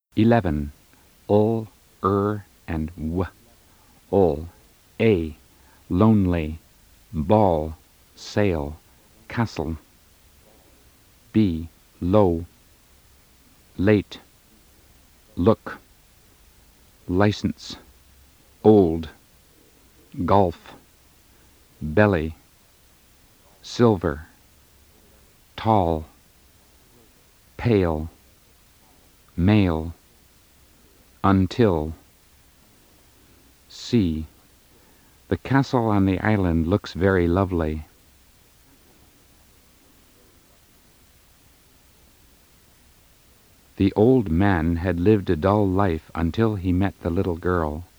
11. Ul, and w. Ul. A. Lonely. Ball. Sail. Castle. B. Low. Late. Look. License. Old. Golf. Belly. Silver. Tall. Pale. Male. Until. C. The castle on the island looks very lovely. The old man had lived a dull life until he met the little girl.